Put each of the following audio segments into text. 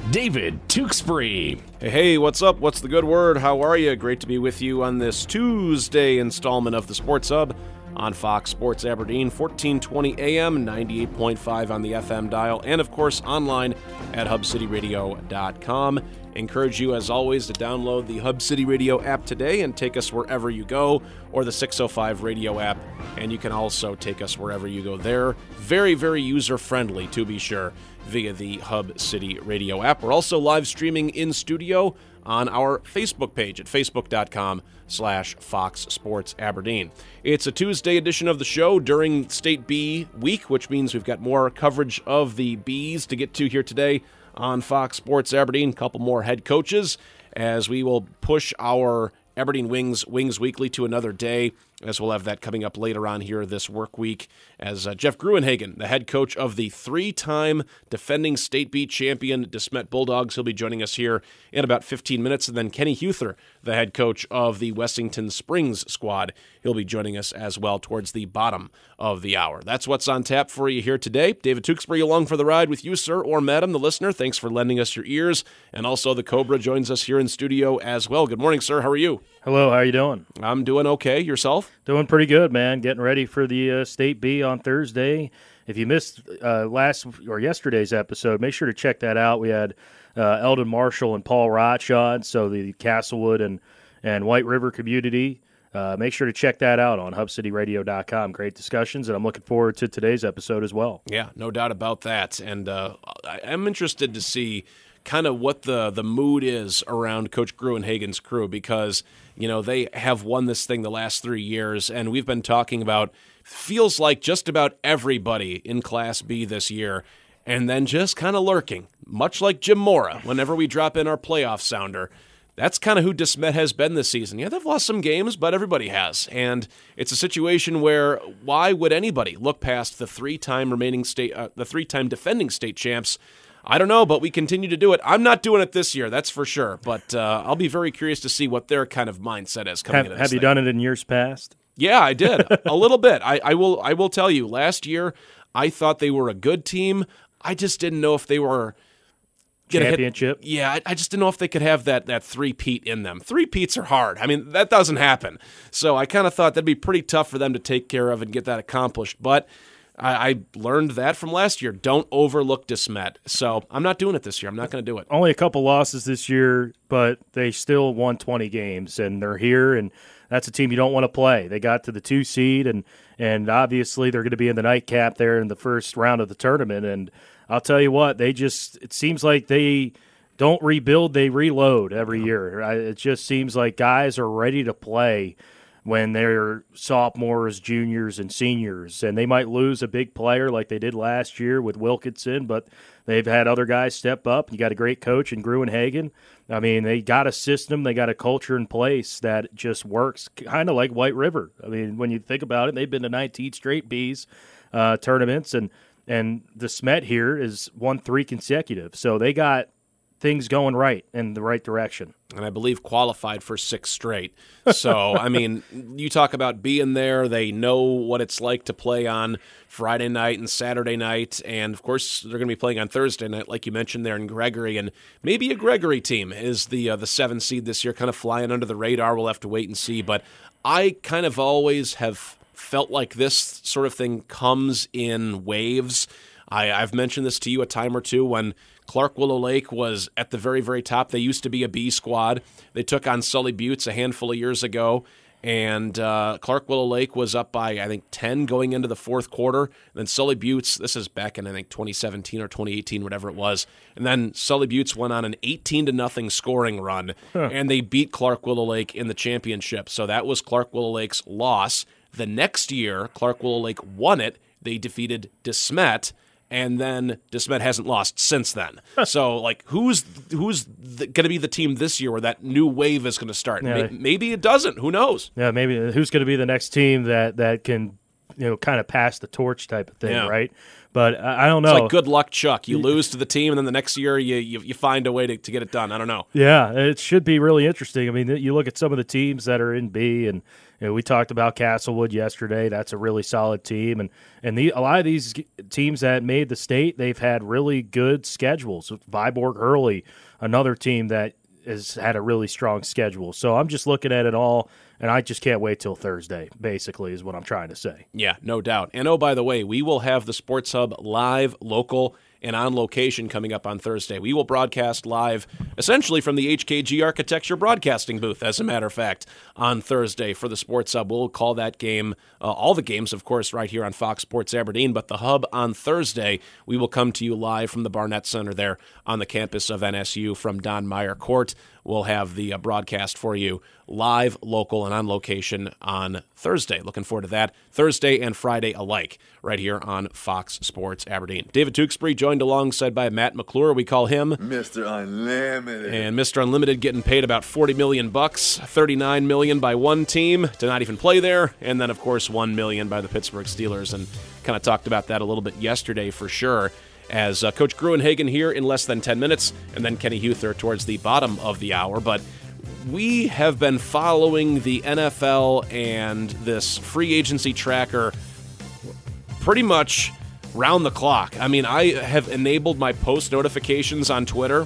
David Tewksbury. Hey, what's up? What's the good word? How are you? Great to be with you on this Tuesday installment of the Sports Hub on Fox Sports Aberdeen, 1420 AM, 98.5 on the FM dial, and of course online at hubcityradio.com. Encourage you, as always, to download the Hub City Radio app today and take us wherever you go, or the 605 Radio app, and you can also take us wherever you go there. Very, very user-friendly, to be sure, via the Hub City Radio app. We're also live streaming in studio on our Facebook page at facebook.com/Fox Sports Aberdeen. It's a Tuesday edition of the show during State B week, which means we've got more coverage of the Bees to get to here today on Fox Sports Aberdeen. A couple more head coaches as we will push our Aberdeen Wings Weekly to another day, as we'll have that coming up later on here this work week, as Jeff Gruenhagen, the head coach of the three-time defending State B champion DeSmet Bulldogs, he'll be joining us here in about 15 minutes. And then Kenny Huther, the head coach of the Wessington Springs squad, he'll be joining us as well towards the bottom of the hour. That's what's on tap for you here today. David Tewksbury along for the ride with you, sir, or madam, the listener. Thanks for lending us your ears. And also the Cobra joins us here in studio as well. Good morning, sir. How are you? Hello, how are you doing? I'm doing okay. Yourself? Doing pretty good, man. Getting ready for the State B on Thursday. If you missed yesterday's episode, make sure to check that out. We had Eldon Marshall and Paul Rotch on, so the Castlewood and White River community. Make sure to check that out on hubcityradio.com. Great discussions, and I'm looking forward to today's episode as well. Yeah, no doubt about that. And I'm interested to see kind of what the mood is around Coach Gruenhagen's crew, because they have won this thing the last 3 years, and we've been talking about, feels like just about everybody in Class B this year, and then just kind of lurking, much like Jim Mora, whenever we drop in our playoff sounder. That's kind of who DeSmet has been this season. Yeah, they've lost some games, but everybody has. And it's a situation where why would anybody look past the three-time defending state champs? I don't know, but we continue to do it. I'm not doing it this year, that's for sure. But I'll be very curious to see what their kind of mindset is coming into this Have you thing. done it in years past? Yeah, I did. A little bit. I will tell you, last year I thought they were a good team. I just didn't know if they were championship. I just didn't know if they could have that three-peat in them. Three-peats are hard. I mean, that doesn't happen. So I kind of thought that'd be pretty tough for them to take care of and get that accomplished. But I learned that from last year. Don't overlook DeSmet. So I'm not doing it this year. I'm not going to do it. Only a couple losses this year, but they still won 20 games, and they're here, and that's a team you don't want to play. They got to the 2 seed, and obviously they're going to be in the nightcap there in the first round of the tournament. And I'll tell you what, it seems like they don't rebuild, they reload every year. It just seems like guys are ready to play when they're sophomores, juniors, and seniors. And they might lose a big player like they did last year with Wilkinson, but they've had other guys step up. You got a great coach in Gruenhagen. I mean, they got a system, they got a culture in place that just works, kind of like White River. I mean, when you think about it, they've been to 19 straight B's tournaments, and DeSmet here has won 3 consecutive. So they got things going right in the right direction. And I believe qualified for 6 straight. So, I mean, you talk about being there. They know what it's like to play on Friday night and Saturday night. And, of course, they're going to be playing on Thursday night, like you mentioned there in Gregory. And maybe a Gregory team is the 7 seed this year, kind of flying under the radar. We'll have to wait and see. But I kind of always have felt like this sort of thing comes in waves. I've mentioned this to you a time or two when Clark Willow Lake was at the very, very top. They used to be a B squad. They took on Sully Buttes a handful of years ago, and Clark Willow Lake was up by, I think, 10 going into the fourth quarter. Then Sully Buttes, this is back in, I think, 2017 or 2018, whatever it was, and then Sully Buttes went on an 18-0 scoring run, and they beat Clark Willow Lake in the championship. So that was Clark Willow Lake's loss. The next year, Clark Willow Lake won it. They defeated DeSmet, and then DeSmet hasn't lost since then. So, like, who's going to be the team this year where that new wave is going to start? Yeah. Maybe it doesn't. Who knows? Yeah, maybe who's going to be the next team that can, kind of pass the torch type of thing, right? But I don't know. It's like good luck, Chuck. You lose to the team, and then the next year you find a way to get it done. I don't know. Yeah, it should be really interesting. I mean, you look at some of the teams that are in B, and we talked about Castlewood yesterday. That's a really solid team, and a lot of these teams that made the state, they've had really good schedules. Viborg Hurley, another team that has had a really strong schedule. So I'm just looking at it all, and I just can't wait till Thursday, basically, is what I'm trying to say. Yeah, no doubt. And by the way, we will have the Sports Hub live, local, and on location coming up on Thursday. We will broadcast live essentially from the HKG Architecture broadcasting booth, as a matter of fact, on Thursday for the Sports Hub. We'll call that game, all the games, of course, right here on Fox Sports Aberdeen, but the Hub on Thursday, we will come to you live from the Barnett Center there on the campus of NSU from Don Meyer Court. We'll have the broadcast for you live, local, and on location on Thursday. Looking forward to that. Thursday and Friday alike right here on Fox Sports Aberdeen. David Tewksbury joined alongside by Matt McClure. We call him Mr. Unlimited. And Mr. Unlimited getting paid about $40 million, $39 million by one team to not even play there, and then, of course, $1 million by the Pittsburgh Steelers. And kind of talked about that a little bit yesterday for sure. As Coach Gruenhagen here in less than 10 minutes, and then Kenny Huther towards the bottom of the hour. But we have been following the NFL and this free agency tracker pretty much round the clock. I mean, I have enabled my post notifications on Twitter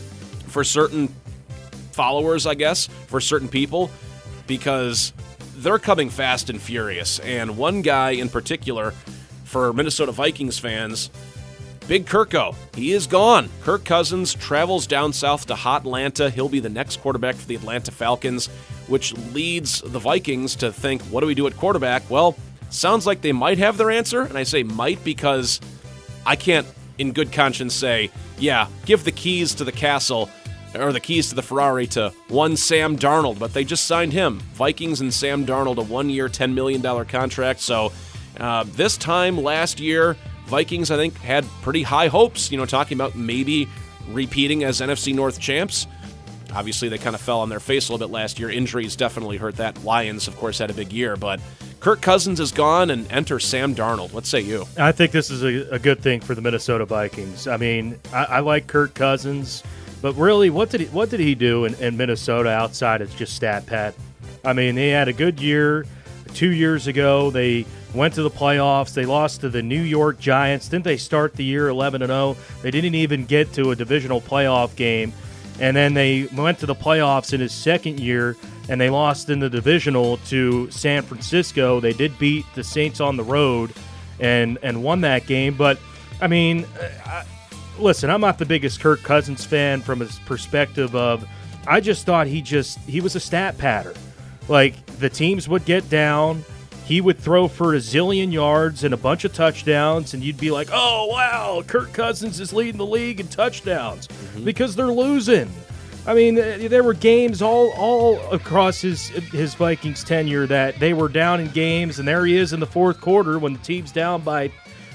for certain followers, I guess, for certain people, because they're coming fast and furious. And one guy in particular, for Minnesota Vikings fans, Big Kirko, he is gone. Kirk Cousins travels down south to hot Atlanta. He'll be the next quarterback for the Atlanta Falcons, which leads the Vikings to think, what do we do at quarterback? Well, sounds like they might have their answer, and I say might because I can't in good conscience say, yeah, give the keys to the castle or the keys to the Ferrari to one Sam Darnold, but they just signed him. Vikings and Sam Darnold, a 1-year, $10 million contract. So this time last year, Vikings, I think, had pretty high hopes, talking about maybe repeating as NFC North champs. Obviously, they kind of fell on their face a little bit last year. Injuries definitely hurt that. Lions, of course, had a big year, but Kirk Cousins is gone, and enter Sam Darnold. What say you? I think this is a good thing for the Minnesota Vikings. I mean, I like Kirk Cousins, but really, what did he do in Minnesota outside of just stat pat? I mean, they had a good year 2 years ago. They went to the playoffs. They lost to the New York Giants. Didn't they start the year 11-0? They didn't even get to a divisional playoff game. And then they went to the playoffs in his second year, and they lost in the divisional to San Francisco. They did beat the Saints on the road and won that game. But, I mean, listen, I'm not the biggest Kirk Cousins fan from his perspective of I just thought he was a stat patter. Like, the teams would get down. He would throw for a zillion yards and a bunch of touchdowns, and you'd be like, oh, wow, Kirk Cousins is leading the league in touchdowns because they're losing. I mean, there were games all across his Vikings tenure that they were down in games, and there he is in the fourth quarter when the team's down by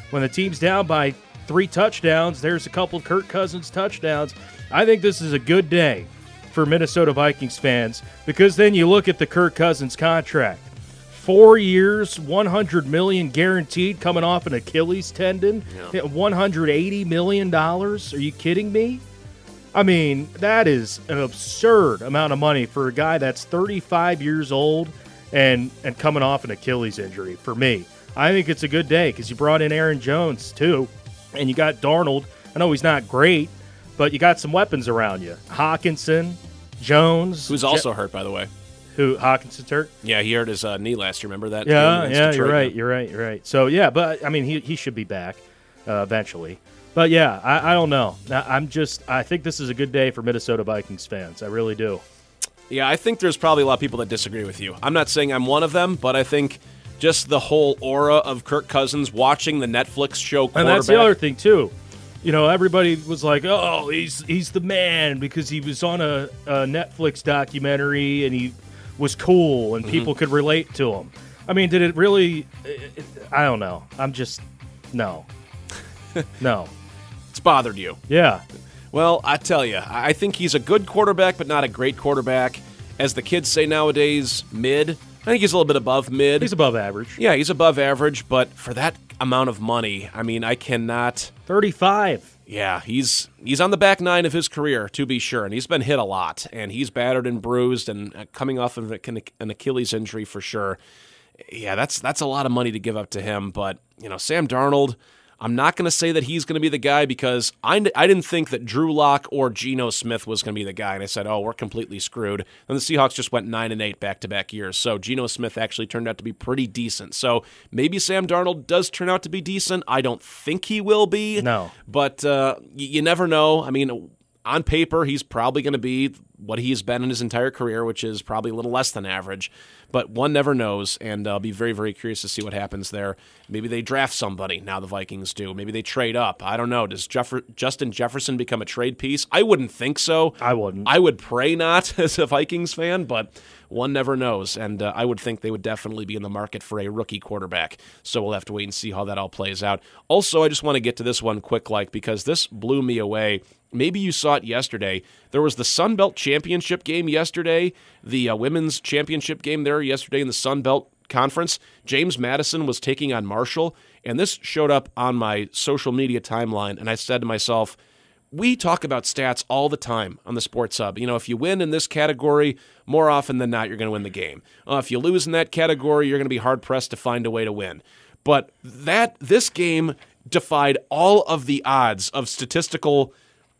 3 touchdowns. There's a couple of Kirk Cousins touchdowns. I think this is a good day for Minnesota Vikings fans because then you look at the Kirk Cousins contract. 4 years, $100 million guaranteed, coming off an Achilles tendon. Yeah. $180 million. Are you kidding me? I mean, that is an absurd amount of money for a guy that's 35 years old and coming off an Achilles injury. For me, I think it's a good day because you brought in Aaron Jones too, and you got Darnold. I know he's not great, but you got some weapons around you. Hawkinson, Jones, who's also hurt, by the way. Who, Hawkinson's hurt? Yeah, he hurt his knee last year. Remember that? Yeah, you're right. So, yeah, but, I mean, he should be back eventually. But, yeah, I don't know. I think this is a good day for Minnesota Vikings fans. I really do. Yeah, I think there's probably a lot of people that disagree with you. I'm not saying I'm one of them, but I think just the whole aura of Kirk Cousins watching the Netflix show quarterback. And that's the other thing, too. Everybody was like, oh, he's the man because he was on a Netflix documentary and he was cool and people could relate to him. I mean, did it really? I don't know. No. It's bothered you. Yeah. Well, I tell you, I think he's a good quarterback, but not a great quarterback. As the kids say nowadays, mid. I think he's a little bit above mid. He's above average. Yeah, he's above average, but for that amount of money, I mean, I cannot. 35. Yeah, he's on the back nine of his career, to be sure, and he's been hit a lot, and he's battered and bruised and coming off of an Achilles injury for sure. Yeah, that's a lot of money to give up to him, but, Sam Darnold, I'm not going to say that he's going to be the guy because I didn't think that Drew Lock or Geno Smith was going to be the guy, and I said, we're completely screwed. And the Seahawks just went 9-8 back-to-back years, so Geno Smith actually turned out to be pretty decent. So maybe Sam Darnold does turn out to be decent. I don't think he will be. No. But you never know. I mean, on paper, he's probably going to be what he's been in his entire career, which is probably a little less than average. But one never knows, and I'll be very, very curious to see what happens there. Maybe they draft somebody, now the Vikings do. Maybe they trade up. I don't know. Does Justin Jefferson become a trade piece? I wouldn't think so. I wouldn't. I would pray not as a Vikings fan, but one never knows. And I would think they would definitely be in the market for a rookie quarterback. So we'll have to wait and see how that all plays out. Also, I just want to get to this one quick, because this blew me away. Maybe you saw it yesterday. There was the Sun Belt Championship game yesterday, the women's championship game there yesterday in the Sun Belt Conference. James Madison was taking on Marshall, and this showed up on my social media timeline, and I said to myself, we talk about stats all the time on the Sports Hub. If you win in this category, more often than not, you're going to win the game. If you lose in that category, you're going to be hard-pressed to find a way to win. But this game defied all of the odds of statistical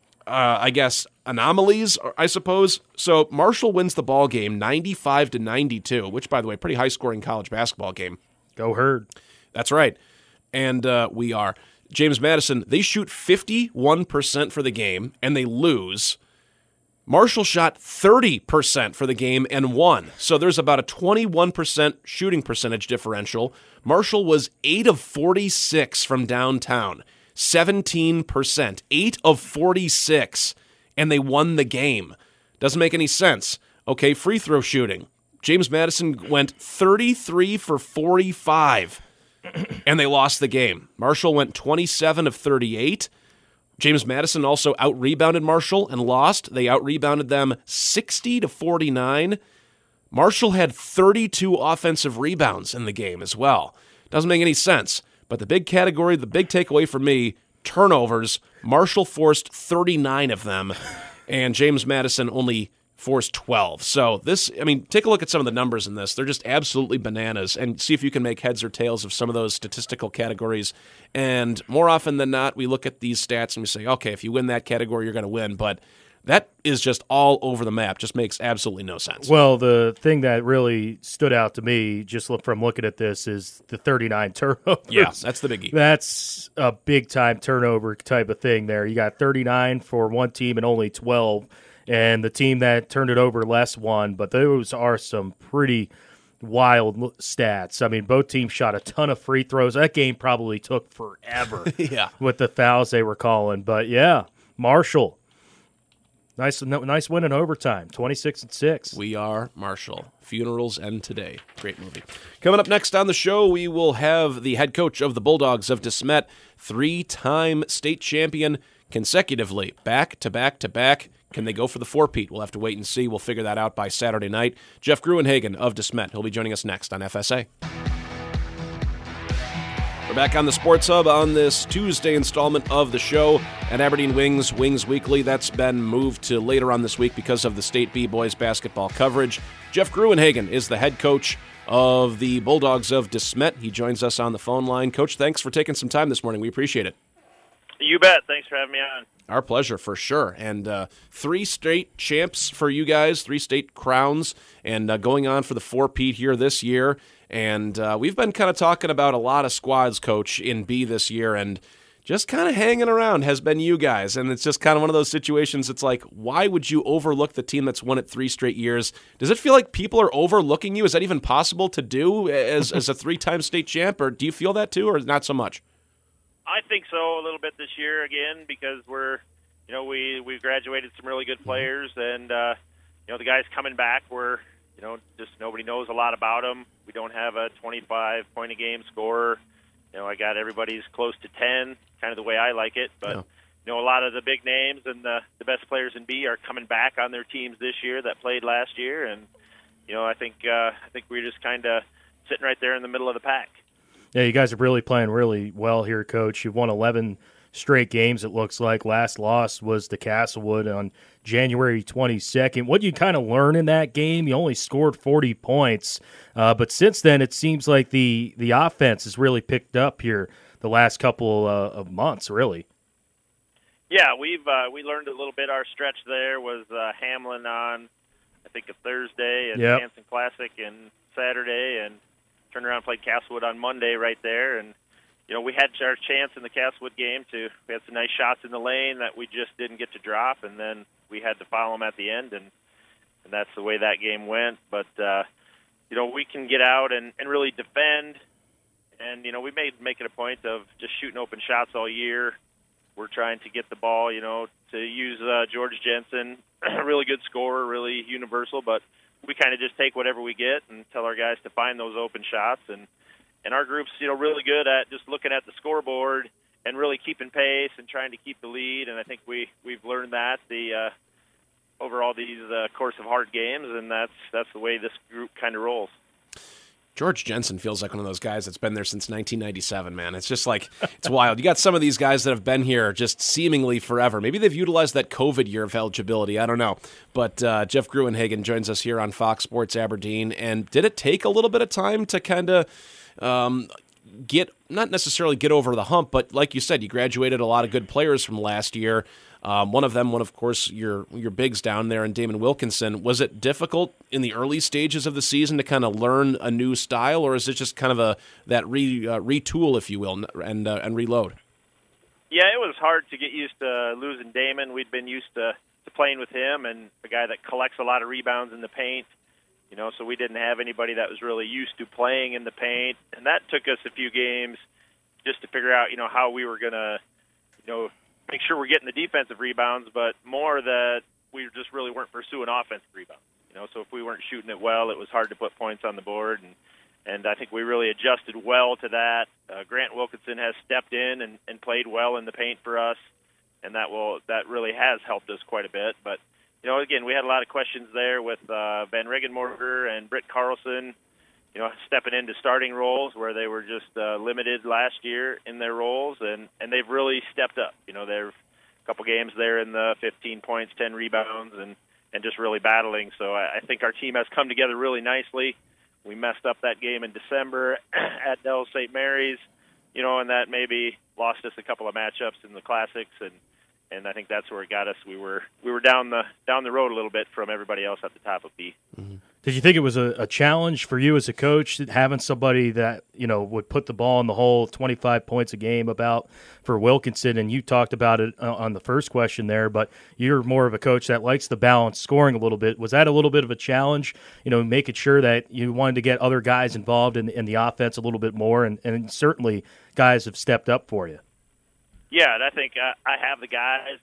anomalies, I suppose. So Marshall wins the ball game 95-92, which, by the way, pretty high-scoring college basketball game. Go Herd. That's right. And we are. James Madison, they shoot 51% for the game, and they lose. Marshall shot 30% for the game and won. So there's about a 21% shooting percentage differential. Marshall was 8 of 46 from downtown. 17%, 8 of 46, and they won the game. Doesn't make any sense. Okay, free throw shooting. James Madison went 33 for 45, and they lost the game. Marshall went 27 of 38. James Madison also out-rebounded Marshall and lost. They out-rebounded them 60-49. Marshall had 32 offensive rebounds in the game as well. Doesn't make any sense. But the big category, the big takeaway for me, turnovers. Marshall forced 39 of them, and James Madison only forced 12. So take a look at some of the numbers in this. They're just absolutely bananas, and see if you can make heads or tails of some of those statistical categories. And more often than not, we look at these stats and we say, okay, if you win that category, you're going to win. But that is just all over the map. Just makes absolutely no sense. Well, the thing that really stood out to me, just from looking at this, is the 39 turnovers. Yeah, that's the biggie. That's a big-time turnover type of thing there. You got 39 for one team and only 12, and the team that turned it over less won. But those are some pretty wild stats. I mean, both teams shot a ton of free throws. That game probably took forever with the fouls they were calling. But, yeah, Marshall. Nice win in overtime, 26-6. We Are Marshall. Funerals End Today. Great movie. Coming up next on the show, we will have the head coach of the Bulldogs of DeSmet, 3-time state champion consecutively, back to back to back. Can they go for the four-peat? We'll have to wait and see. We'll figure that out by Saturday night. Jeff Gruenhagen of DeSmet. He'll be joining us next on FSA. We're back on the Sports Hub on this Tuesday installment of the show at Aberdeen Wings Weekly. That's been moved to later on this week because of the State B boys basketball coverage. Jeff Gruenhagen is the head coach of the Bulldogs of DeSmet. He joins us on the phone line. Coach, thanks for taking some time this morning. We appreciate it. You bet. Thanks for having me on. Our pleasure, for sure. And 3 state champs for you guys, 3 state crowns, and going on for the four-peat here this year. And we've been kind of talking about a lot of squads, Coach, in B this year, and just kind of hanging around has been you guys. And it's just kind of one of those situations, it's like, why would you overlook the team that's won it 3 straight years? Does it feel like people are overlooking you? Is that even possible to do as a 3-time state champ, or do you feel that too, or not so much? I think so a little bit this year again because we graduated some really good players, and the guys coming back were just nobody knows a lot about them. We don't have a 25-point-a-game scorer. I got everybody's close to 10, kind of the way I like it. But a lot of the big names and the best players in B are coming back on their teams this year that played last year, and I think we're just kind of sitting right there in the middle of the pack. Yeah, you guys are really playing really well here, Coach. You've won 11 straight games, it looks like. Last loss was to Castlewood on January 22nd. What did you kind of learn in that game? You only scored 40 points, but since then it seems like the offense has really picked up here the last couple of months, really. Yeah, we learned a little bit. Our stretch there was Hamlin on, I think, a Thursday, and Hanson Classic and Saturday, and turned around and played Castlewood on Monday right there. And, you know, we had our chance in the Castlewood game we had some nice shots in the lane that we just didn't get to drop, and then we had to foul them at the end, and that's the way that game went. But, you know, we can get out and really defend, and, you know, we make it a point of just shooting open shots all year. We're trying to get the ball, you know, to use George Jensen, a really good scorer, really universal, but we kind of just take whatever we get and tell our guys to find those open shots. And our group's, you know, really good at just looking at the scoreboard and really keeping pace and trying to keep the lead. And I think we've learned that over all these course of hard games, and that's the way this group kind of rolls. George Jensen feels like one of those guys that's been there since 1997, man. It's just like, it's wild. You got some of these guys that have been here just seemingly forever. Maybe they've utilized that COVID year of eligibility. I don't know. But Jeff Gruenhagen joins us here on Fox Sports Aberdeen. And did it take a little bit of time to kind of not necessarily get over the hump, but like you said, you graduated a lot of good players from last year. One of course, your bigs down there, and Damon Wilkinson. Was it difficult in the early stages of the season to kind of learn a new style, or is it just kind of that retool, if you will, and reload? Yeah, it was hard to get used to losing Damon. We'd been used to playing with him, and a guy that collects a lot of rebounds in the paint. You know, so we didn't have anybody that was really used to playing in the paint, and that took us a few games just to figure out, you know, how we were going to, you know, make sure we're getting the defensive rebounds, but more that we just really weren't pursuing offensive rebounds. You know, so if we weren't shooting it well, it was hard to put points on the board, and I think we really adjusted well to that. Grant Wilkinson has stepped in and played well in the paint for us, and that really has helped us quite a bit. But, you know, again, we had a lot of questions there with Ben Regenmorter and Britt Carlson, you know, stepping into starting roles where they were just limited last year in their roles, and they've really stepped up. You know, there are a couple games there in the 15 points, 10 rebounds, and just really battling. So I think our team has come together really nicely. We messed up that game in December at Dells St. Mary's, you know, and that maybe lost us a couple of matchups in the Classics, and I think that's where it got us. We were down the road a little bit from everybody else at the top of B. Mm-hmm. Did you think it was a challenge for you as a coach, having somebody that, you know, would put the ball in the hole, 25 points a game about for Wilkinson? And you talked about it on the first question there, but you're more of a coach that likes the balance scoring a little bit. Was that a little bit of a challenge, you know, making sure that you wanted to get other guys involved in the offense a little bit more? And certainly guys have stepped up for you. Yeah, and I think I have the guys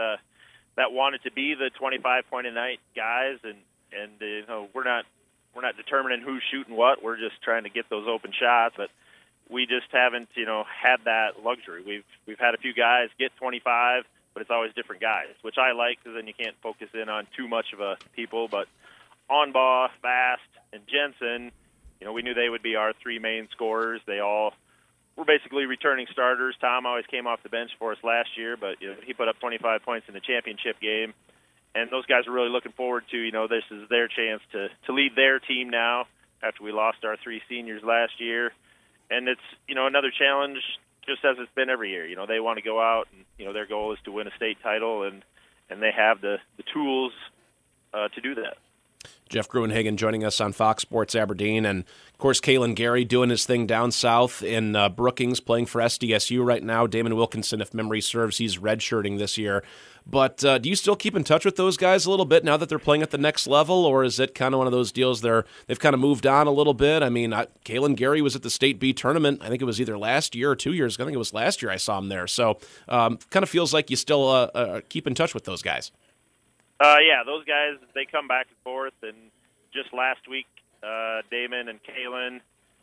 that wanted to be the 25-point-a-night guys, and you know, we're not determining who's shooting what. We're just trying to get those open shots, but we just haven't, you know, had that luxury. We've had a few guys get 25, but it's always different guys, which I like because then you can't focus in on too much of a people. But Onbaugh, Fast, and Jensen, you know, we knew they would be our three main scorers. They all were basically returning starters. Tom always came off the bench for us last year, but you know, he put up 25 points in the championship game. And those guys are really looking forward to, you know, this is their chance to lead their team now after we lost our three seniors last year. And it's, you know, another challenge just as it's been every year. You know, they want to go out and, you know, their goal is to win a state title, and they have the tools to do that. Jeff Gruenhagen joining us on Fox Sports Aberdeen. And, of course, Kalen Gary doing his thing down south in Brookings, playing for SDSU right now. Damon Wilkinson, if memory serves, he's redshirting this year. But do you still keep in touch with those guys a little bit now that they're playing at the next level, or is it kind of one of those deals they've kind of moved on a little bit? I mean, Kalen Gary was at the State B tournament. I think it was either last year or 2 years ago. I think it was last year I saw him there. So kind of feels like you still keep in touch with those guys. Yeah, those guys, they come back and forth. And just last week, Damon and Kalen,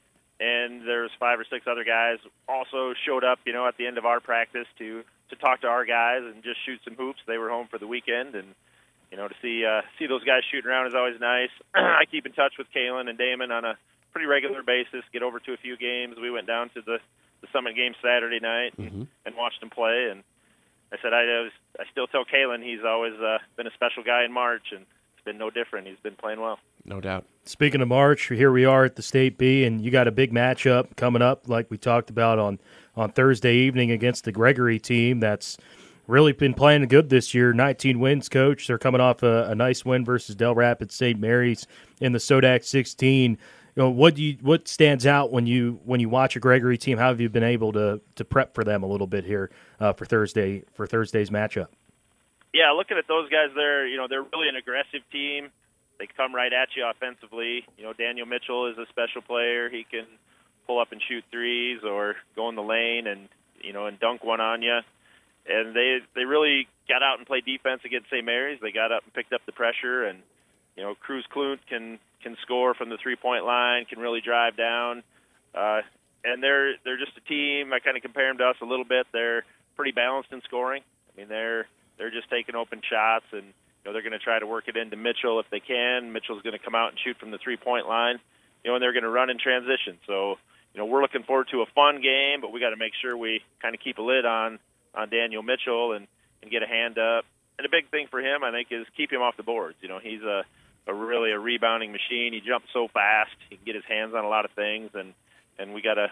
and there's 5 or 6 other guys also showed up, you know, at the end of our practice to talk to our guys and just shoot some hoops. They were home for the weekend, and you know, to see those guys shooting around is always nice. I keep in touch with Kalen and Damon on a pretty regular basis. Get over to a few games. We went down to the Summit game Saturday night and watched him play. And I said I still tell Kalen he's always been a special guy in March, and it's been no different. He's been playing well. No doubt. Speaking of March, here we are at the State B, and you got a big matchup coming up, like we talked about on Thursday evening against the Gregory team that's really been playing good this year. 19 wins, Coach. They're coming off a nice win versus Del Rapids St. Mary's in the Sodak 16. What stands out when you watch a Gregory team? How have you been able to prep for them a little bit here for Thursday's matchup? Yeah, looking at those guys, they're really an aggressive team. They come right at you offensively. Daniel Mitchell is a special player. He can pull up and shoot threes or go in the lane and dunk one on you. And they really got out and played defense against St. Mary's. They got up and picked up the pressure, and Cruz Klunt can score from the 3-point line, can really drive down. And they're just a team. I kind of compare them to us a little bit. They're pretty balanced in scoring. I mean, they're just taking open shots, and they're going to try to work it into Mitchell if they can. Mitchell's going to come out and shoot from the 3-point line, and they're going to run in transition. So, we're looking forward to a fun game, but we got to make sure we kind of keep a lid on Daniel Mitchell and get a hand up. And a big thing for him, I think, is keep him off the boards. He's really a rebounding machine. He jumps so fast. He can get his hands on a lot of things, and we're gonna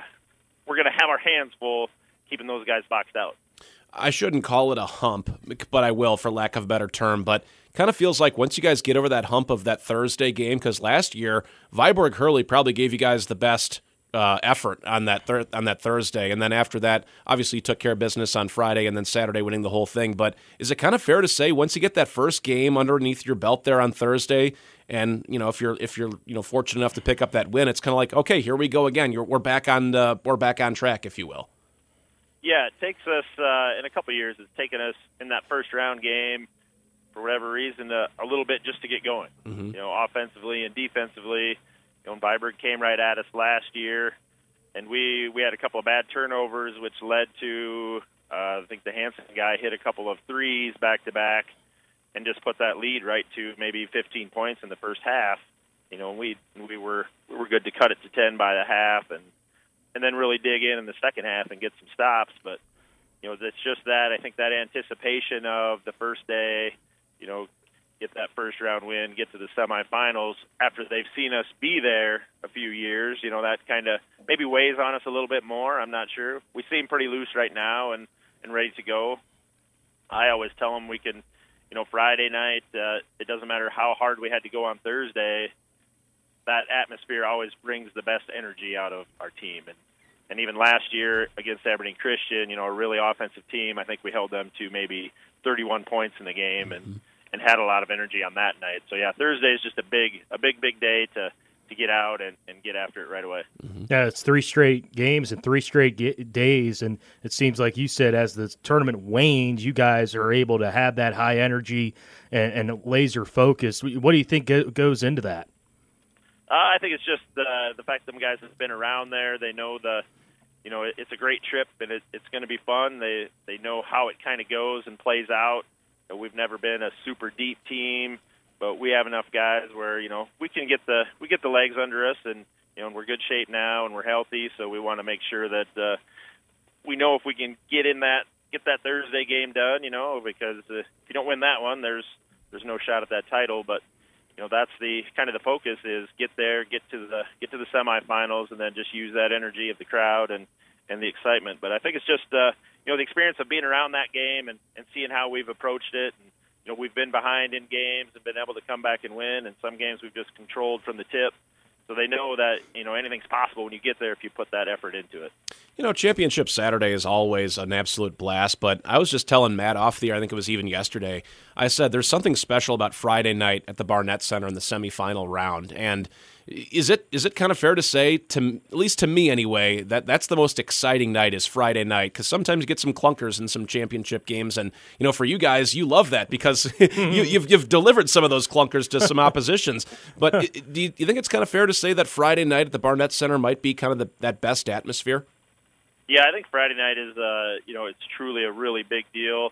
have our hands full keeping those guys boxed out. I shouldn't call it a hump, but I will, for lack of a better term. But kind of feels like once you guys get over that hump of that Thursday game, because last year Viborg Hurley probably gave you guys the best effort on that Thursday, and then after that, obviously you took care of business on Friday, and then Saturday winning the whole thing. But is it kind of fair to say once you get that first game underneath your belt there on Thursday, and if you're fortunate enough to pick up that win, it's kind of like, okay, here we go again. We're back on track, if you will. Yeah, it takes us in a couple of years. It's taken us in that first round game for whatever reason a little bit just to get going. Offensively and defensively. Viborg came right at us last year, and we had a couple of bad turnovers, which led to I think the Hansen guy hit a couple of threes back to back, and just put that lead right to maybe 15 points in the first half. We were good to cut it to 10 by the half, and then really dig in the second half and get some stops. But it's just that I think that anticipation of the first day, get that first round win, get to the semifinals after they've seen us be there a few years, that kind of maybe weighs on us a little bit more. I'm not sure. We seem pretty loose right now and ready to go. I always tell them we can, Friday night, it doesn't matter how hard we had to go on Thursday, that atmosphere always brings the best energy out of our team. And even last year against Aberdeen Christian, a really offensive team, I think we held them to maybe 31 points in the game and had a lot of energy on that night. So, yeah, Thursday is just a big day to get out and get after it right away. Yeah, it's 3 straight games and 3 straight days, and it seems like you said as the tournament wanes, you guys are able to have that high energy and laser focus. What do you think goes into that? I think it's just the fact that them guys have been around there. They know it's a great trip and it's going to be fun. They know how it kind of goes and plays out. We've never been a super deep team, but we have enough guys where we can get the legs under us, and we're good shape now and we're healthy. So we want to make sure that we know if we can get that Thursday game done. Because if you don't win that one, there's no shot at that title. But that's the kind of the focus is get there, get to the semifinals, and then just use that energy of the crowd and the excitement. But I think it's just the experience of being around that game and seeing how we've approached it. And we've been behind in games and been able to come back and win. And some games we've just controlled from the tip. So they know that anything's possible when you get there if you put that effort into it. Championship Saturday is always an absolute blast, but I was just telling Matt off the air, I think it was even yesterday, I said there's something special about Friday night at the Barnett Center in the semifinal round. And is it kind of fair to say, at least to me anyway, that's the most exciting night is Friday night? Because sometimes you get some clunkers in some championship games, and for you guys, you love that because you've delivered some of those clunkers to some oppositions. But do you think it's kind of fair to say that Friday night at the Barnett Center might be kind of that best atmosphere? Yeah, I think Friday night is it's truly a really big deal.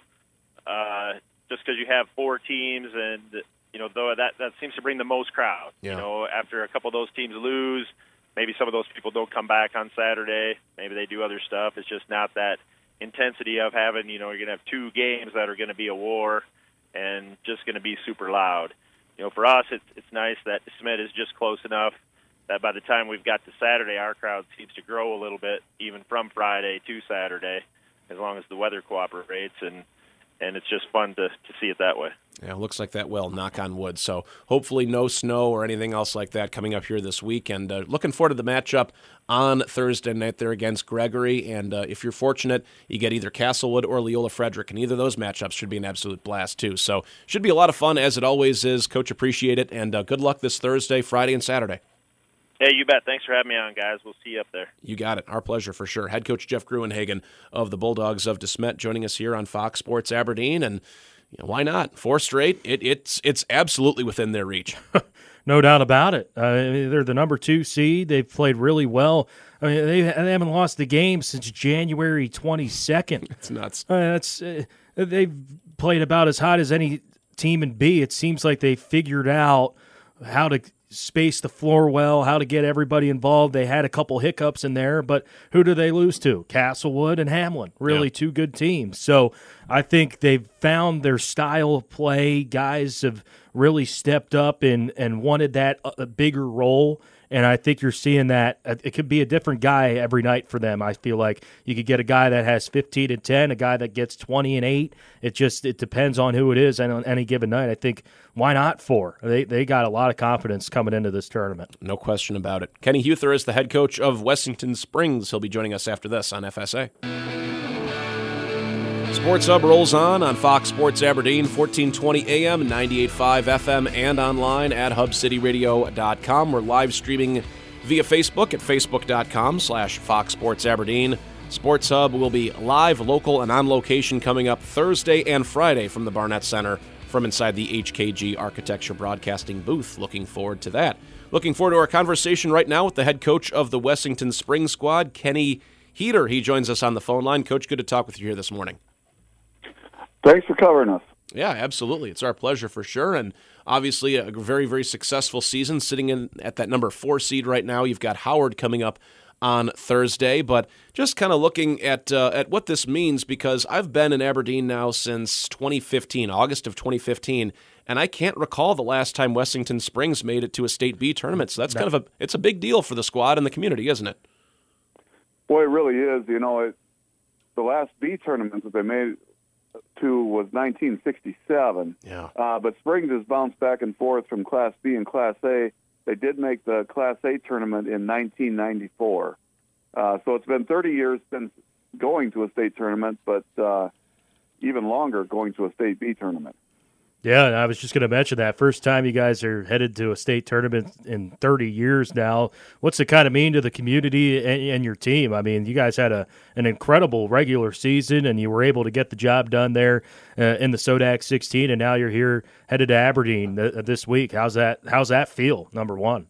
Just because you have 4 teams and though that seems to bring the most crowd. Yeah. After a couple of those teams lose, maybe some of those people don't come back on Saturday. Maybe they do other stuff. It's just not that intensity of having, you're going to have 2 games that are going to be a war and just going to be super loud. For us, it's nice that Smith is just close enough that by the time we've got to Saturday, our crowd seems to grow a little bit, even from Friday to Saturday, as long as the weather cooperates, and it's just fun to see it that way. Yeah, it looks like that will, knock on wood. So hopefully no snow or anything else like that coming up here this week. And looking forward to the matchup on Thursday night there against Gregory. And if you're fortunate, you get either Castlewood or Leola Frederick. And either of those matchups should be an absolute blast, too. So should be a lot of fun, as it always is. Coach, appreciate it. And good luck this Thursday, Friday, and Saturday. Hey, you bet. Thanks for having me on, guys. We'll see you up there. You got it. Our pleasure for sure. Head coach Jeff Gruenhagen of the Bulldogs of DeSmet joining us here on Fox Sports Aberdeen. And why not? 4 straight. It's absolutely within their reach. No doubt about it. They're the number 2 seed. They've played really well. I mean, they haven't lost a game since January 22nd. It's nuts. They've played about as hot as any team in B. It seems like they figured out how to space the floor well, how to get everybody involved. They had a couple hiccups in there, but who do they lose to? Castlewood and Hamlin. Really 2 good teams. So I think they've found their style of play. Guys have really stepped up and wanted that a bigger role. And I think you're seeing that it could be a different guy every night for them. I feel like you could get a guy that has 15 and 10, a guy that gets 20 and 8. It depends on who it is, and on any given night, I think why not 4? They got a lot of confidence coming into this tournament. No question about it. Kenny Huther is the head coach of Wessington Springs. He'll be joining us after this on FSA. Sports Hub rolls on Fox Sports Aberdeen, 1420 AM, 98.5 FM, and online at hubcityradio.com. We're live streaming via Facebook at facebook.com/Fox Sports Aberdeen. Sports Hub will be live, local, and on location coming up Thursday and Friday from the Barnett Center from inside the HKG Architecture Broadcasting booth. Looking forward to that. Looking forward to our conversation right now with the head coach of the Wessington Springs squad, Kenny Huther. He joins us on the phone line. Coach, good to talk with you here this morning. Thanks for covering us. Yeah, absolutely. It's our pleasure for sure. And obviously a very, very successful season sitting in at that number 4 seed right now. You've got Howard coming up on Thursday, but just kind of looking at what this means, because I've been in Aberdeen now since 2015, August of 2015, and I can't recall the last time Wessington Springs made it to a State B tournament. So that's it's a big deal for the squad and the community, isn't it? Boy, it really is. The last B tournament that they made to was 1967. Yeah. But Springs has bounced back and forth from Class B and Class A. They did make the Class A tournament in 1994. So it's been 30 years since going to a state tournament, but even longer going to a State B tournament. Yeah, and I was just going to mention that. First time you guys are headed to a state tournament in 30 years now. What's it kind of mean to the community and your team? I mean, you guys had an incredible regular season, and you were able to get the job done there in the Sodak 16, and now you're here headed to Aberdeen this week. How's that feel, number one?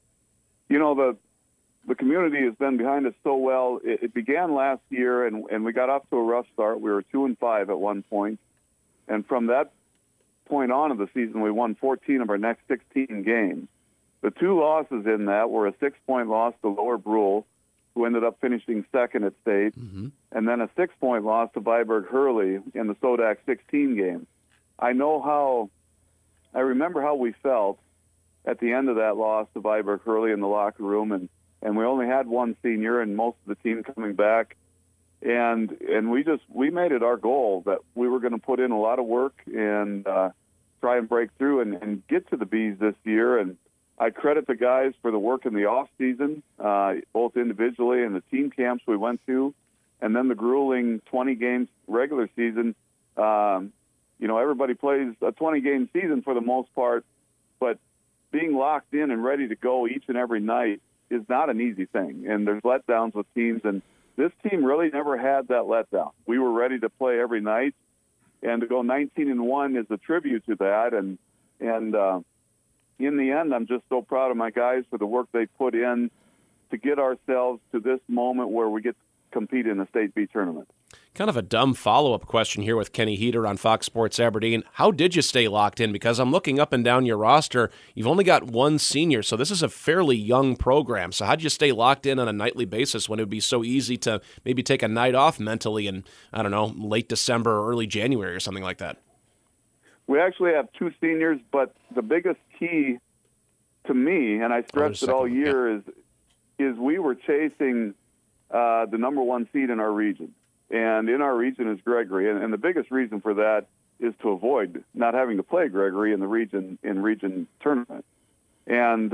The community has been behind us so well. It began last year, and we got off to a rough start. We were 2-5 at one point, and from that point on of the season, we won 14 of our next 16 games. The 2 losses in that were a 6-point loss to Lower Brule, who ended up finishing second at state, and then a 6-point loss to Viborg Hurley in the Sodak 16 game. I remember how we felt at the end of that loss to Viborg Hurley in the locker room, and we only had one senior and most of the team coming back. And we made it our goal that we were going to put in a lot of work and try and break through and get to the Bees this year. And I credit the guys for the work in the off season, both individually and the team camps we went to, and then the grueling 20 games regular season. Everybody plays a 20-game season for the most part, but being locked in and ready to go each and every night is not an easy thing. And there's letdowns with teams, and this team really never had that letdown. We were ready to play every night, and to go 19-1 is a tribute to that. And in the end, I'm just so proud of my guys for the work they put in to get ourselves to this moment where we get to compete in the State B tournament. Kind of a dumb follow-up question here with Kenny Heater on Fox Sports Aberdeen. How did you stay locked in? Because I'm looking up and down your roster. You've only got one senior, so this is a fairly young program. So how did you stay locked in on a nightly basis when it would be so easy to maybe take a night off mentally in, I don't know, late December or early January or something like that? We actually have two seniors, but the biggest key to me, and I stressed it all year, is we were chasing the number one seed in our region. And in our region is Gregory. And the biggest reason for that is to avoid not having to play Gregory in the region tournament. And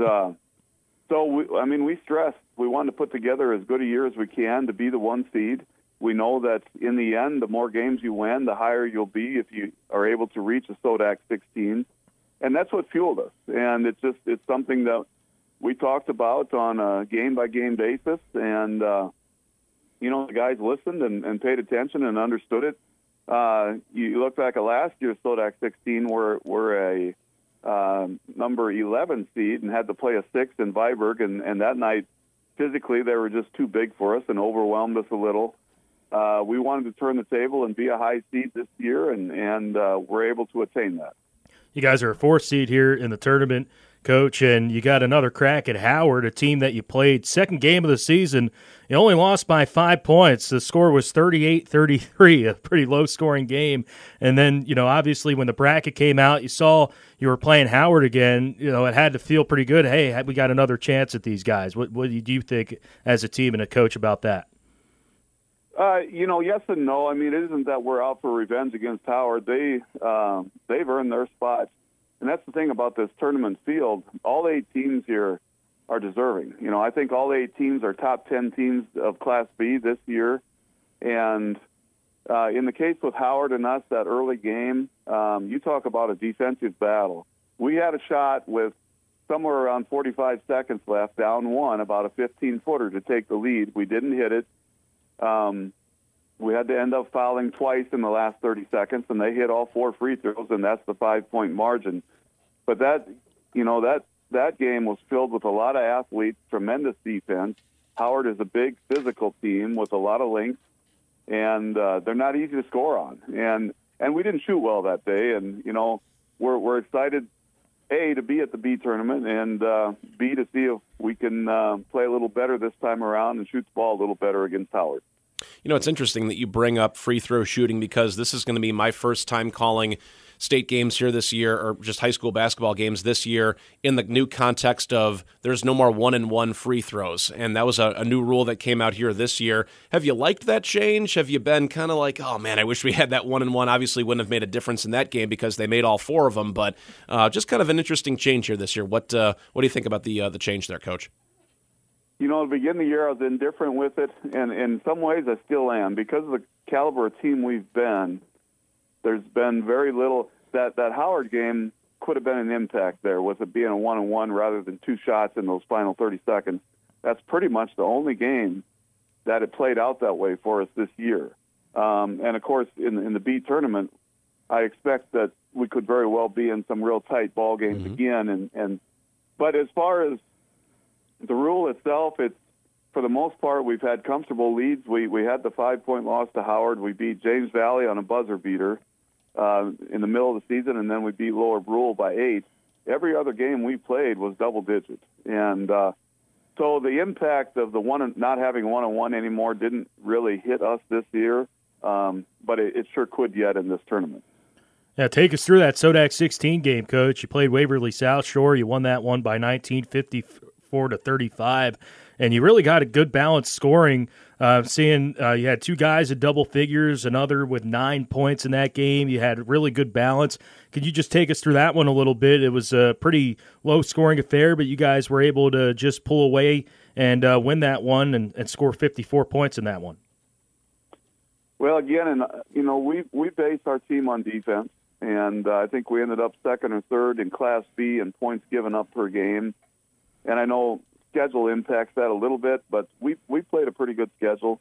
we stressed we wanted to put together as good a year as we can to be the one seed. We know that in the end, the more games you win, the higher you'll be if you are able to reach a SODAC 16. And that's what fueled us. And it's something that we talked about on a game-by-game basis. And, the guys listened and paid attention and understood it. You look back at last year's SODAC 16, we're a number 11 seed and had to play a 6 in Viborg. And that night, physically, they were just too big for us and overwhelmed us a little. We wanted to turn the table and be a high seed this year, and we're able to attain that. You guys are a 4th seed here in the tournament, Coach, and you got another crack at Howard, a team that you played second game of the season. You only lost by 5 points. The score was 38-33, a pretty low-scoring game. And then, obviously when the bracket came out, you saw you were playing Howard again. It had to feel pretty good. Hey, we got another chance at these guys. What do you think as a team and a coach about that? Yes and no. I mean, it isn't that we're out for revenge against Howard. They've earned their spots. And that's the thing about this tournament field. All 8 teams here are deserving. I think all 8 teams are top 10 teams of Class B this year. And in the case with Howard and us, that early game, you talk about a defensive battle. We had a shot with somewhere around 45 seconds left, down 1, about a 15-footer to take the lead. We didn't hit it. We had to end up fouling twice in the last 30 seconds, and they hit all 4 free throws, and that's the 5-point margin. But that game was filled with a lot of athletes, tremendous defense. Howard is a big physical team with a lot of length, and they're not easy to score on. And we didn't shoot well that day, and we're excited, A, to be at the B tournament, and B, to see if we can play a little better this time around and shoot the ball a little better against Howard. It's interesting that you bring up free throw shooting because this is going to be my first time calling state games here this year, or just high school basketball games this year, in the new context of there's no more 1-and-1 free throws. And that was a new rule that came out here this year. Have you liked that change? Have you been kind of like, oh man, I wish we had that 1-and-1? Obviously wouldn't have made a difference in that game because they made all 4 of them, but just kind of an interesting change here this year. What do you think about the change there, Coach? At the beginning of the year, I was indifferent with it, and in some ways I still am. Because of the caliber of team we've been, there's been very little. That Howard game could have been an impact there, with it being a 1-on-1 rather than 2 shots in those final 30 seconds. That's pretty much the only game that it played out that way for us this year. And, of course, in the B tournament, I expect that we could very well be in some real tight ball games again. But as far as the rule itself, it's, for the most part, we've had comfortable leads. We had the 5-point loss to Howard. We beat James Valley on a buzzer beater in the middle of the season, and then we beat Lower Brule by 8. Every other game we played was double digits. And so the impact of not having 1-on-1 anymore didn't really hit us this year, but it sure could yet in this tournament. Yeah, take us through that SODAC 16 game, Coach. You played Waverly South Shore. You won that one by 19-54-35, and you really got a good balance scoring. Seeing you had 2 guys at double figures, another with 9 points in that game. You had really good balance. Could you just take us through that one a little bit? It was a pretty low-scoring affair, but you guys were able to just pull away and win that one and score 54 points in that one. Well, again, we base our team on defense. And I think we ended up second or third in Class B in points given up per game. And I know schedule impacts that a little bit, but we played a pretty good schedule.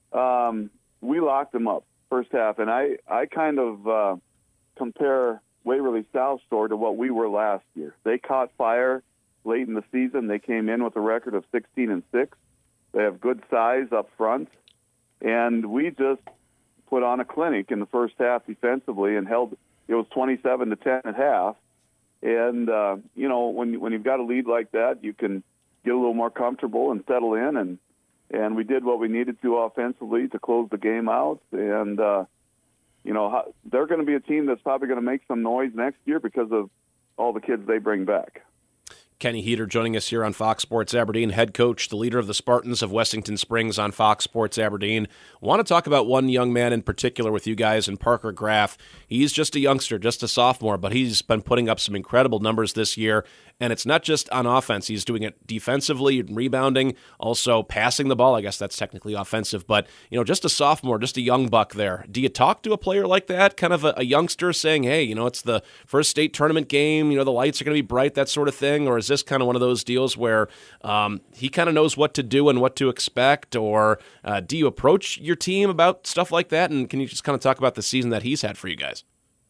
We locked them up first half, and I kind of compare Waverly South Shore to what we were last year. They caught fire late in the season. They came in with a record of 16-6. They have good size up front, and we just put on a clinic in the first half defensively and held. It was 27-10 at half. And, when you've got a lead like that, you can get a little more comfortable and settle in. And we did what we needed to offensively to close the game out. And, they're going to be a team that's probably going to make some noise next year because of all the kids they bring back. Kenny Heater joining us here on Fox Sports Aberdeen, head coach, the leader of the Spartans of Wessington Springs on Fox Sports Aberdeen. Want to talk about one young man in particular with you guys, and Parker Graff. He's just a youngster, just a sophomore, but he's been putting up some incredible numbers this year. And it's not just on offense. He's doing it defensively, rebounding, also passing the ball. I guess that's technically offensive. But, just a sophomore, just a young buck there. Do you talk to a player like that, kind of a youngster saying, hey, it's the first state tournament game, the lights are going to be bright, that sort of thing? Or is this kind of one of those deals where he kind of knows what to do and what to expect? Or do you approach your team about stuff like that? And can you just kind of talk about the season that he's had for you guys?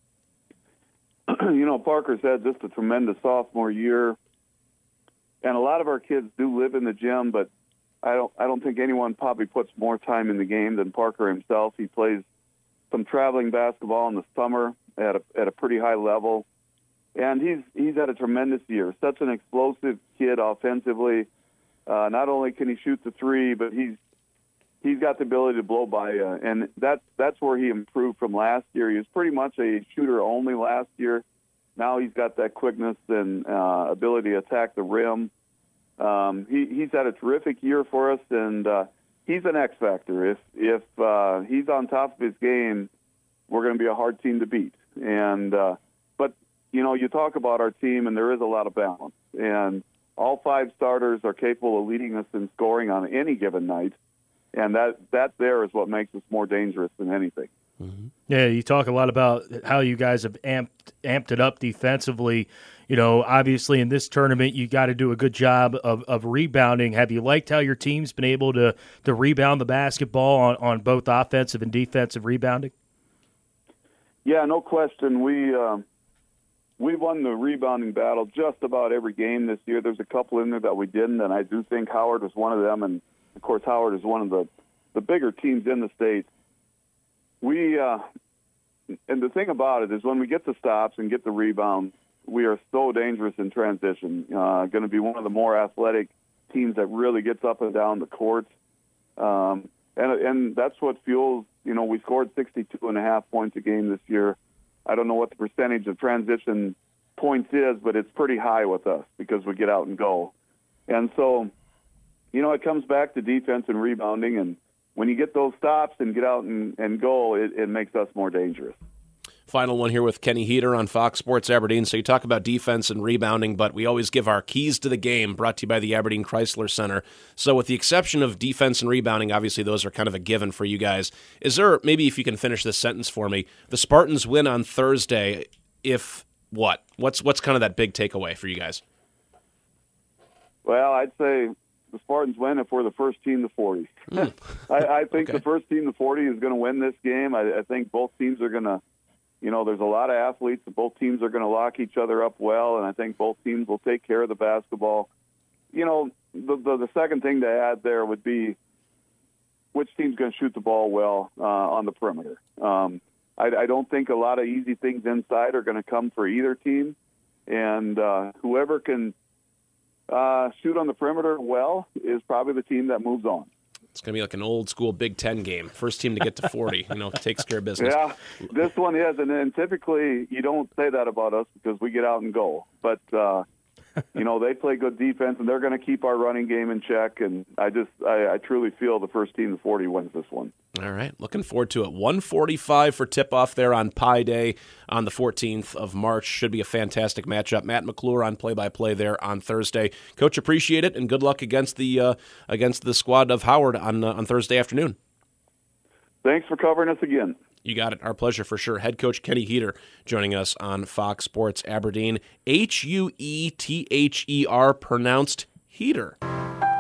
Parker's had just a tremendous sophomore year, and a lot of our kids do live in the gym, but I don't think anyone probably puts more time in the game than Parker himself. He plays some traveling basketball in the summer at a pretty high level, and he's had a tremendous year. Such an explosive kid offensively. Not only can he shoot the three, but he's got the ability to blow by you, and that's where he improved from last year. He was pretty much a shooter only last year. Now he's got that quickness and ability to attack the rim. He's had a terrific year for us, and he's an X factor. If he's on top of his game, we're going to be a hard team to beat. And but you talk about our team, and there is a lot of balance. And all 5 starters are capable of leading us in scoring on any given night. And that there is what makes us more dangerous than anything. Mm-hmm. Yeah, you talk a lot about how you guys have amped it up defensively. Obviously in this tournament you got to do a good job of rebounding. Have you liked how your team's been able to rebound the basketball on both offensive and defensive rebounding? Yeah, no question. We won the rebounding battle just about every game this year. There's a couple in there that we didn't, and I do think Howard was one of them. And of course, Howard is one of the bigger teams in the state. And the thing about it is when we get the stops and get the rebounds, we are so dangerous in transition. Going to be one of the more athletic teams that really gets up and down the court. And that's what fuels, we scored 62.5 points a game this year. I don't know what the percentage of transition points is, but it's pretty high with us because we get out and go. And so, it comes back to defense and rebounding, and when you get those stops and get out and go, it makes us more dangerous. Final one here with Kenny Heater on Fox Sports Aberdeen. So you talk about defense and rebounding, but we always give our keys to the game, brought to you by the Aberdeen Chrysler Center. So with the exception of defense and rebounding, obviously those are kind of a given for you guys. Is there, maybe if you can finish this sentence for me, the Spartans win on Thursday, if what? What's kind of that big takeaway for you guys? Well, I'd say the Spartans win if we're the first team to 40. I think the first team to 40 is going to win this game. I think both teams are going to, there's a lot of athletes, and both teams are going to lock each other up well, and I think both teams will take care of the basketball. The second thing to add there would be which team's going to shoot the ball well on the perimeter. I don't think a lot of easy things inside are going to come for either team, and whoever can shoot on the perimeter well is probably the team that moves on. It's going to be like an old school Big Ten game. First team to get to 40, takes care of business. Yeah, this one is, and typically you don't say that about us because we get out and go. But, they play good defense, and they're going to keep our running game in check, and I truly feel the first team to 40 wins this one. All right, looking forward to it. 1:45 for tip-off there on Pi Day on the 14th of March. Should be a fantastic matchup. Matt McClure on play-by-play there on Thursday. Coach, appreciate it, and good luck against the squad of Howard on Thursday afternoon. Thanks for covering us again. You got it. Our pleasure for sure. Head coach Kenny Heater joining us on Fox Sports Aberdeen. Huether, pronounced Heater.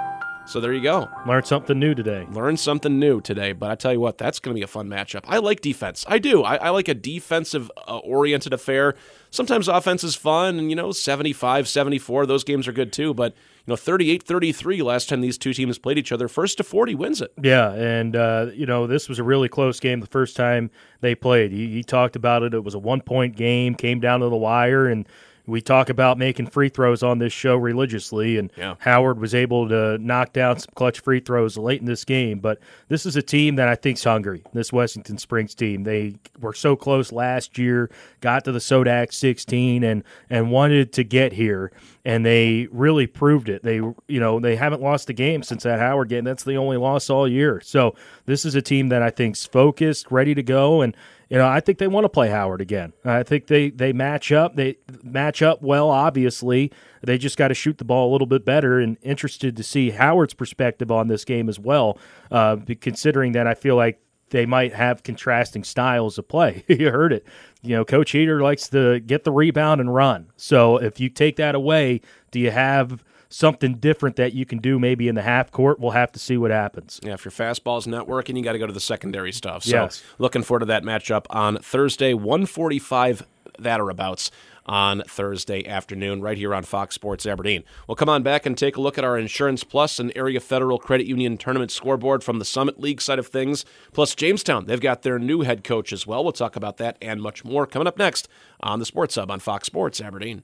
So there you go. Learned something new today. Learn something new today, but I tell you what, that's going to be a fun matchup. I like defense. I do. I like a defensive-oriented affair. Sometimes offense is fun, and, 75-74, those games are good too, but 38-33 last time these two teams played each other. 1-40 wins it. Yeah, and, this was a really close game the first time they played. He talked about it. It was a one-point game, came down to the wire, and we talk about making free throws on this show religiously, and Howard was able to knock down some clutch free throws late in this game. But this is a team that I think's hungry, this Wessington Springs team. They were so close last year, got to the Sodak 16, and wanted to get here, and they really proved it. They haven't lost a game since that Howard game. That's the only loss all year. So this is a team that I think's focused, ready to go, and I think they want to play Howard again. I think they match up. They match up well, obviously. They just got to shoot the ball a little bit better, and interested to see Howard's perspective on this game as well, considering that I feel like they might have contrasting styles of play. You heard it. Coach Heater likes to get the rebound and run. So if you take that away, do you have something different that you can do maybe in the half court? We'll have to see what happens. Yeah, if your fastball's not working, you got to go to the secondary stuff. So looking forward to that matchup on Thursday, 1:45, that or abouts, on Thursday afternoon right here on Fox Sports Aberdeen. We'll come on back and take a look at our Insurance Plus and Area Federal Credit Union tournament scoreboard from the Summit League side of things. Plus Jamestown, they've got their new head coach as well. We'll talk about that and much more coming up next on the Sports Hub on Fox Sports Aberdeen.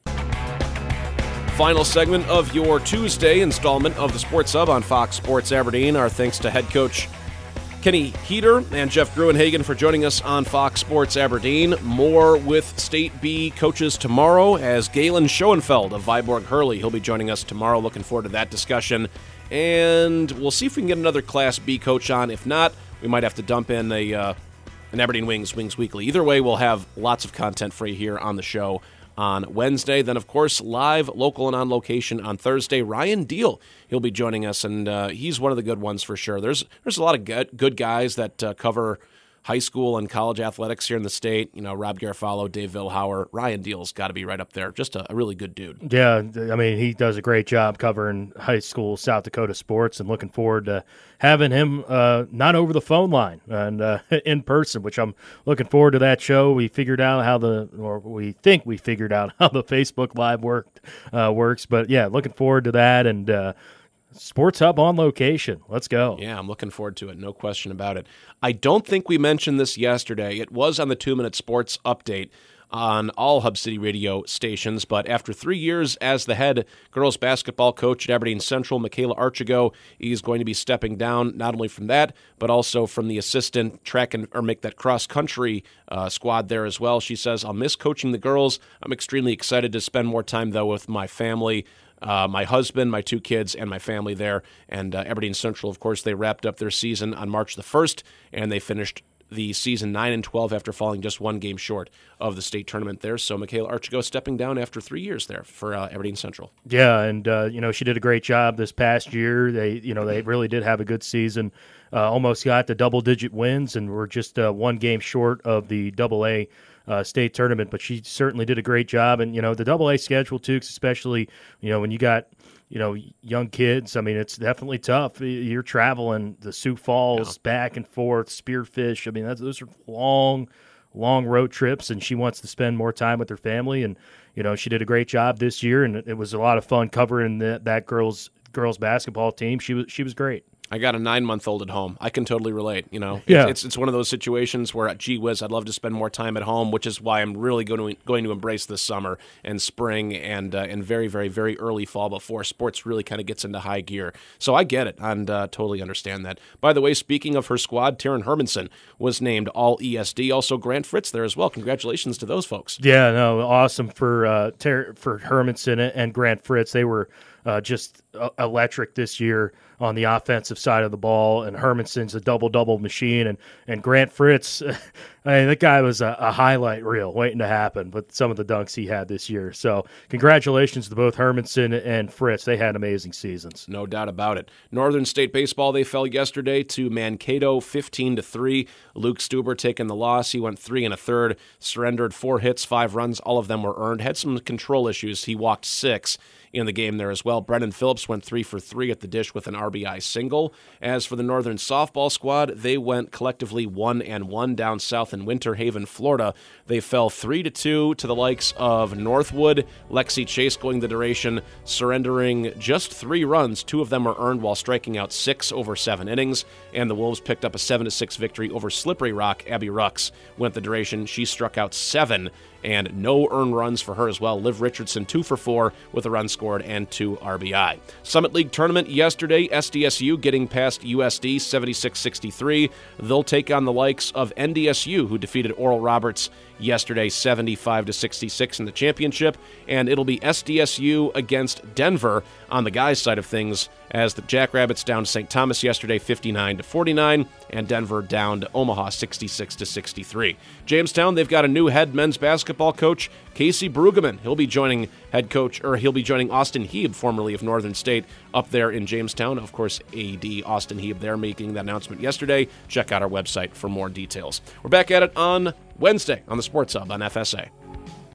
Final segment of your Tuesday installment of the Sports Hub on Fox Sports Aberdeen. Our thanks to head coach Kenny Heater and Jeff Gruenhagen for joining us on Fox Sports Aberdeen. More with State B coaches tomorrow as Galen Schoenfeld of Viborg Hurley. He'll be joining us tomorrow. Looking forward to that discussion. And we'll see if we can get another Class B coach on. If not, we might have to dump in an Aberdeen Wings Weekly. Either way, we'll have lots of content for you here on the show on Wednesday. Then, of course, live, local, and on location on Thursday. Ryan Deal, he'll be joining us, and he's one of the good ones for sure. There's a lot of good guys that cover high school and college athletics here in the state. Rob Garofalo, Dave Vilhauer. Ryan Deal's got to be right up there. Just a really good dude. Yeah, I mean, he does a great job covering high school South Dakota sports, and looking forward to having him not over the phone line and in person, which I'm looking forward to that show. We figured out we think we figured out how the Facebook Live works. But, yeah, looking forward to that, and Sports Hub on location. Let's go. Yeah, I'm looking forward to it. No question about it. I don't think we mentioned this yesterday. It was on the 2-Minute Sports Update on all Hub City radio stations, but after 3 years as the head girls basketball coach at Aberdeen Central, Michaela Archigo is going to be stepping down not only from that, but also from the assistant make that cross-country squad there as well. She says, I'll miss coaching the girls. I'm extremely excited to spend more time, though, with my family. My husband, my 2 kids, and my family there. And Aberdeen Central, of course, they wrapped up their season on March the 1st, and they finished the season 9-12 after falling just 1 game short of the state tournament there. So Michaela Archigo stepping down after 3 years there for Aberdeen Central. Yeah, and she did a great job this past year. They really did have a good season. Almost got to double-digit wins, and were just 1 game short of the AA state tournament, but she certainly did a great job. And the AA schedule too, especially when you got young kids. I mean, it's definitely tough. You're traveling the Sioux Falls back and forth, Spearfish. I mean, those are long road trips, and she wants to spend more time with her family. And she did a great job this year, and it was a lot of fun covering that girls basketball team. She was great. I got a 9-month-old at home. I can totally relate. It's one of those situations where, gee whiz, I'd love to spend more time at home, which is why I'm really going to embrace this summer and spring and very, very, very early fall before sports really kind of gets into high gear. So I get it and totally understand that. By the way, speaking of her squad, Taryn Hermanson was named All ESD. Also, Grant Fritz there as well. Congratulations to those folks. Yeah, no, awesome for Hermanson and Grant Fritz. They were just electric this year on the offensive side of the ball, and Hermanson's a double-double machine, and Grant Fritz, that guy was a highlight reel waiting to happen with some of the dunks he had this year. So congratulations to both Hermanson and Fritz. They had amazing seasons. No doubt about it. Northern State Baseball, they fell yesterday to Mankato 15-3. Luke Stuber taking the loss. He went 3 1/3, surrendered 4 hits, 5 runs. All of them were earned. Had some control issues. He walked 6 in the game there as well. well. Brennan Phillips went 3 for 3 at the dish with an RBI single. As for the Northern softball squad, they went collectively 1-1 down south in Winter Haven, Florida. They fell 3-2 to the likes of Northwood. Lexi Chase going the duration, surrendering just 3 runs. 2 of them were earned while striking out 6 over 7 innings. And the Wolves picked up a 7-6 victory over Slippery Rock. Abby Rux went the duration. She struck out 7 and no earned runs for her as well. Liv Richardson 2 for 4 with a run scored and 2 RBI. Summit League tournament yesterday, SDSU getting past USD 76-63. They'll take on the likes of NDSU, who defeated Oral Roberts yesterday 75-66 in the championship, and it'll be SDSU against Denver on the guys' side of things, as the Jackrabbits down to St. Thomas yesterday 59-49, and Denver down to Omaha 66-63. Jamestown, they've got a new head men's basketball coach, Casey Brueggemann. He'll be joining Austin Heeb, formerly of Northern State, up there in Jamestown. Of course, AD Austin Heeb there making that announcement yesterday. Check out our website for more details. We're back at it on Wednesday on the Sports Hub on FSA.